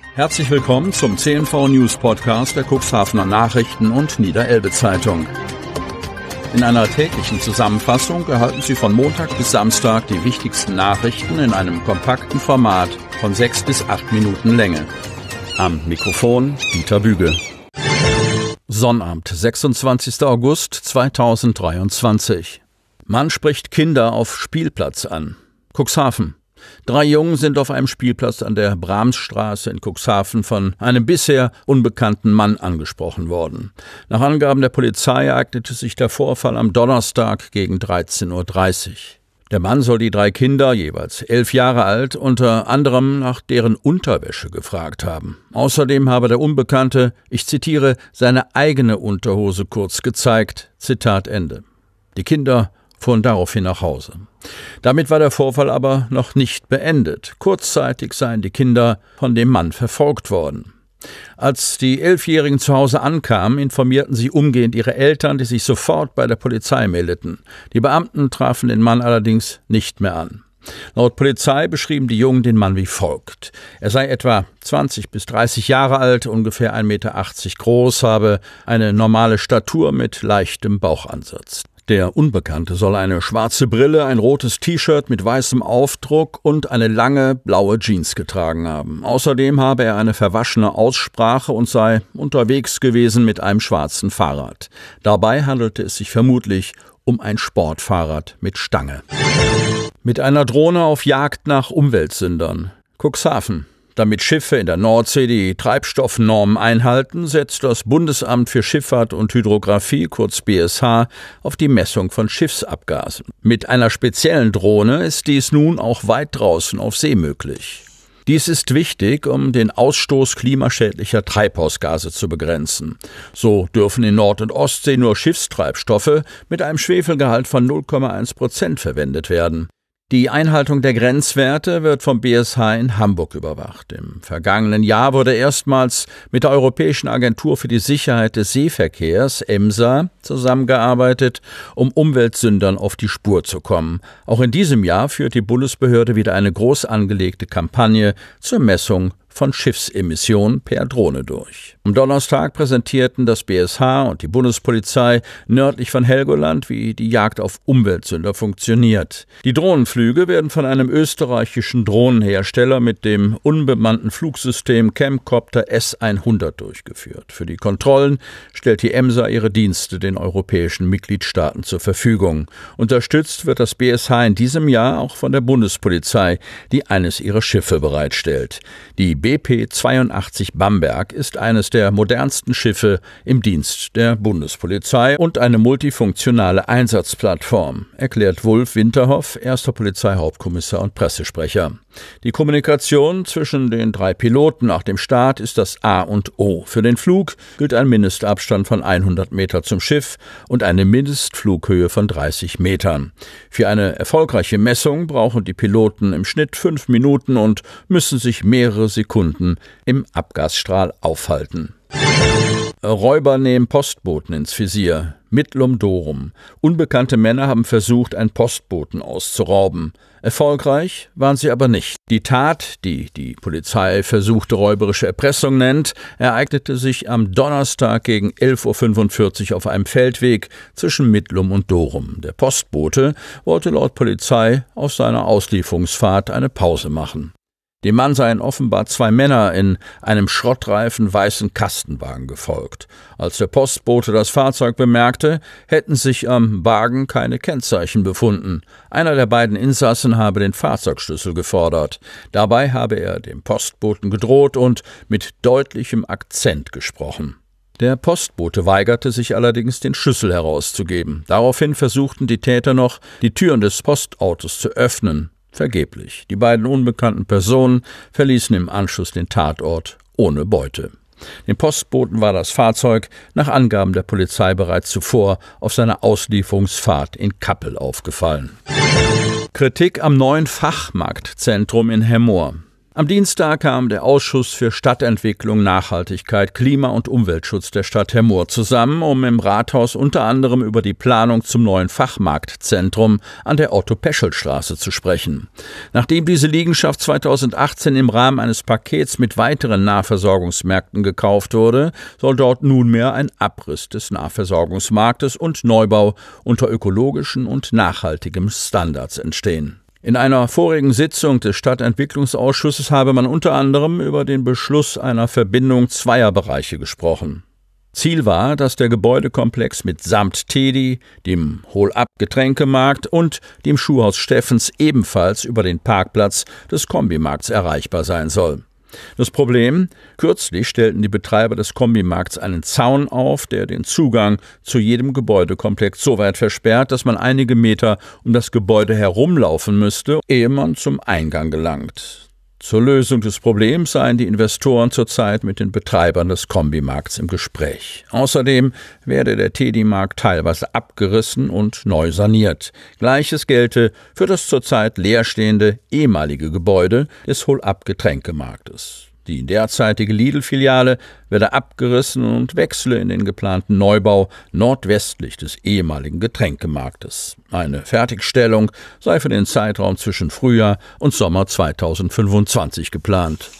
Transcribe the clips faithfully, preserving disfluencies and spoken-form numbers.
Herzlich willkommen zum C N V News Podcast der Cuxhavener Nachrichten und Niederelbe Zeitung. In einer täglichen Zusammenfassung erhalten Sie von Montag bis Samstag die wichtigsten Nachrichten in einem kompakten Format von sechs bis acht Minuten Länge. Am Mikrofon Dieter Büge. Sonnabend, sechsundzwanzigster August zweitausenddreiundzwanzig. Mann spricht Kinder auf Spielplatz an. Cuxhaven. Drei Jungen sind auf einem Spielplatz an der Brahmsstraße in Cuxhaven von einem bisher unbekannten Mann angesprochen worden. Nach Angaben der Polizei ereignete sich der Vorfall am Donnerstag gegen dreizehn Uhr dreißig. Der Mann soll die drei Kinder, jeweils elf Jahre alt, unter anderem nach deren Unterwäsche gefragt haben. Außerdem habe der Unbekannte, ich zitiere, seine eigene Unterhose kurz gezeigt. Zitat Ende. Die Kinder fuhren daraufhin nach Hause. Damit war der Vorfall aber noch nicht beendet. Kurzzeitig seien die Kinder von dem Mann verfolgt worden. Als die Elfjährigen zu Hause ankamen, informierten sie umgehend ihre Eltern, die sich sofort bei der Polizei meldeten. Die Beamten trafen den Mann allerdings nicht mehr an. Laut Polizei beschrieben die Jungen den Mann wie folgt. Er sei etwa zwanzig bis dreißig Jahre alt, ungefähr ein Meter achtzig groß, habe eine normale Statur mit leichtem Bauchansatz. Der Unbekannte soll eine schwarze Brille, ein rotes T-Shirt mit weißem Aufdruck und eine lange blaue Jeans getragen haben. Außerdem habe er eine verwaschene Aussprache und sei unterwegs gewesen mit einem schwarzen Fahrrad. Dabei handelte es sich vermutlich um ein Sportfahrrad mit Stange. Mit einer Drohne auf Jagd nach Umweltsündern. Cuxhaven. Damit Schiffe in der Nordsee die Treibstoffnormen einhalten, setzt das Bundesamt für Schifffahrt und Hydrographie, kurz B S H, auf die Messung von Schiffsabgasen. Mit einer speziellen Drohne ist dies nun auch weit draußen auf See möglich. Dies ist wichtig, um den Ausstoß klimaschädlicher Treibhausgase zu begrenzen. So dürfen in Nord- und Ostsee nur Schiffstreibstoffe mit einem Schwefelgehalt von null Komma eins Prozent verwendet werden. Die Einhaltung der Grenzwerte wird vom B S H in Hamburg überwacht. Im vergangenen Jahr wurde erstmals mit der Europäischen Agentur für die Sicherheit des Seeverkehrs, EMSA, zusammengearbeitet, um Umweltsündern auf die Spur zu kommen. Auch in diesem Jahr führt die Bundesbehörde wieder eine groß angelegte Kampagne zur Messung von Schiffsemissionen per Drohne durch. Am Donnerstag präsentierten das B S H und die Bundespolizei nördlich von Helgoland, wie die Jagd auf Umweltsünder funktioniert. Die Drohnenflüge werden von einem österreichischen Drohnenhersteller mit dem unbemannten Flugsystem Camcopter S hundert durchgeführt. Für die Kontrollen stellt die EMSA ihre Dienste den europäischen Mitgliedstaaten zur Verfügung. Unterstützt wird das B S H in diesem Jahr auch von der Bundespolizei, die eines ihrer Schiffe bereitstellt. Die B P zweiundachtzig Bamberg ist eines der modernsten Schiffe im Dienst der Bundespolizei und eine multifunktionale Einsatzplattform, erklärt Wulf Winterhoff, erster Polizeihauptkommissar und Pressesprecher. Die Kommunikation zwischen den drei Piloten nach dem Start ist das A und O. Für den Flug gilt ein Mindestabstand von hundert Meter zum Schiff und eine Mindestflughöhe von dreißig Metern. Für eine erfolgreiche Messung brauchen die Piloten im Schnitt fünf Minuten und müssen sich mehrere Sekunden im Abgasstrahl aufhalten. Räuber nehmen Postboten ins Visier. Mittlum Dorum. Unbekannte Männer haben versucht, einen Postboten auszurauben. Erfolgreich waren sie aber nicht. Die Tat, die die Polizei versuchte räuberische Erpressung nennt, ereignete sich am Donnerstag gegen elf Uhr fünfundvierzig auf einem Feldweg zwischen Mittlum und Dorum. Der Postbote wollte laut Polizei auf seiner Auslieferungsfahrt eine Pause machen. Dem Mann seien offenbar zwei Männer in einem schrottreifen weißen Kastenwagen gefolgt. Als der Postbote das Fahrzeug bemerkte, hätten sich am Wagen keine Kennzeichen befunden. Einer der beiden Insassen habe den Fahrzeugschlüssel gefordert. Dabei habe er dem Postboten gedroht und mit deutlichem Akzent gesprochen. Der Postbote weigerte sich allerdings, den Schlüssel herauszugeben. Daraufhin versuchten die Täter noch, die Türen des Postautos zu öffnen. Vergeblich. Die beiden unbekannten Personen verließen im Anschluss den Tatort ohne Beute. Dem Postboten war das Fahrzeug nach Angaben der Polizei bereits zuvor auf seiner Auslieferungsfahrt in Kappel aufgefallen. Kritik am neuen Fachmarktzentrum in Hemmoor. Am Dienstag kam der Ausschuss für Stadtentwicklung, Nachhaltigkeit, Klima- und Umweltschutz der Stadt Hemmoor zusammen, um im Rathaus unter anderem über die Planung zum neuen Fachmarktzentrum an der Otto-Peschel-Straße zu sprechen. Nachdem diese Liegenschaft zweitausendachtzehn im Rahmen eines Pakets mit weiteren Nahversorgungsmärkten gekauft wurde, soll dort nunmehr ein Abriss des Nahversorgungsmarktes und Neubau unter ökologischen und nachhaltigen Standards entstehen. In einer vorigen Sitzung des Stadtentwicklungsausschusses habe man unter anderem über den Beschluss einer Verbindung zweier Bereiche gesprochen. Ziel war, dass der Gebäudekomplex mit samt Teddy, dem Hol-Ab-Getränkemarkt und dem Schuhhaus Steffens ebenfalls über den Parkplatz des Kombimarkts erreichbar sein soll. Das Problem: Kürzlich stellten die Betreiber des Kombimarkts einen Zaun auf, der den Zugang zu jedem Gebäudekomplex so weit versperrt, dass man einige Meter um das Gebäude herumlaufen müsste, ehe man zum Eingang gelangt. Zur Lösung des Problems seien die Investoren zurzeit mit den Betreibern des Kombimarkts im Gespräch. Außerdem werde der Teddy-Markt teilweise abgerissen und neu saniert. Gleiches gelte für das zurzeit leerstehende ehemalige Gebäude des Hol-Ab-Getränkemarktes. Die derzeitige Lidl-Filiale werde abgerissen und wechsle in den geplanten Neubau nordwestlich des ehemaligen Getränkemarktes. Eine Fertigstellung sei für den Zeitraum zwischen Frühjahr und Sommer zweitausendfünfundzwanzig geplant.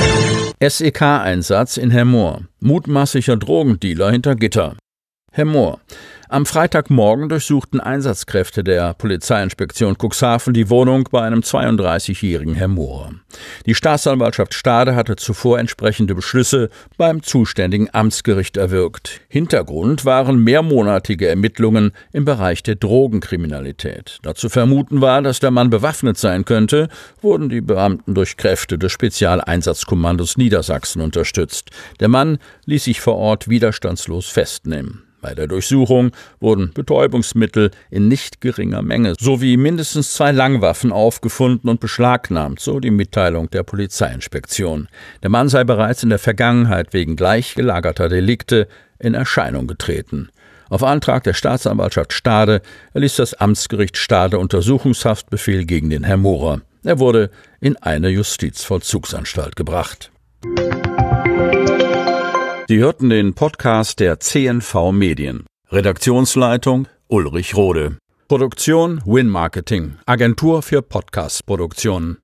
S E K-Einsatz in Hemmoor. Mutmaßlicher Drogendealer hinter Gitter. Hemmoor. Am Freitagmorgen durchsuchten Einsatzkräfte der Polizeiinspektion Cuxhaven die Wohnung bei einem zweiunddreißigjährigen Hemmoorer. Die Staatsanwaltschaft Stade hatte zuvor entsprechende Beschlüsse beim zuständigen Amtsgericht erwirkt. Hintergrund waren mehrmonatige Ermittlungen im Bereich der Drogenkriminalität. Da zu vermuten war, dass der Mann bewaffnet sein könnte, wurden die Beamten durch Kräfte des Spezialeinsatzkommandos Niedersachsen unterstützt. Der Mann ließ sich vor Ort widerstandslos festnehmen. Bei der Durchsuchung wurden Betäubungsmittel in nicht geringer Menge sowie mindestens zwei Langwaffen aufgefunden und beschlagnahmt, so die Mitteilung der Polizeiinspektion. Der Mann sei bereits in der Vergangenheit wegen gleichgelagerter Delikte in Erscheinung getreten. Auf Antrag der Staatsanwaltschaft Stade erließ das Amtsgericht Stade Untersuchungshaftbefehl gegen den Hemmoorer. Er wurde in eine Justizvollzugsanstalt gebracht. Sie hörten den Podcast der C N V Medien. Redaktionsleitung Ulrich Rode. Produktion Win Marketing, Agentur für Podcast-Produktionen.